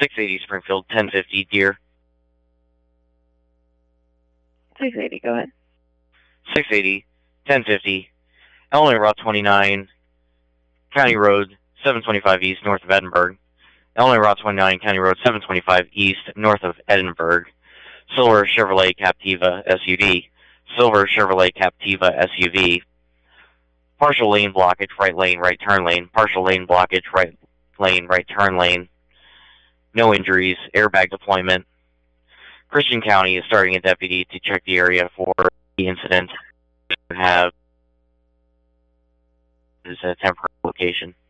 680 Springfield, 1050 Deer. 680, go ahead. 680, 1050, Illinois Route 29, County Road 725 East, north of Edinburgh. Illinois Route 29, County Road 725 East, north of Edinburgh. Silver Chevrolet Captiva SUV. Silver Chevrolet Captiva SUV. Partial lane blockage, right lane, right turn lane. Partial lane blockage, right lane, right turn lane. No injuries. Airbag deployment. Christian County is starting a deputy to check the area for the incident. Have is a temporary location.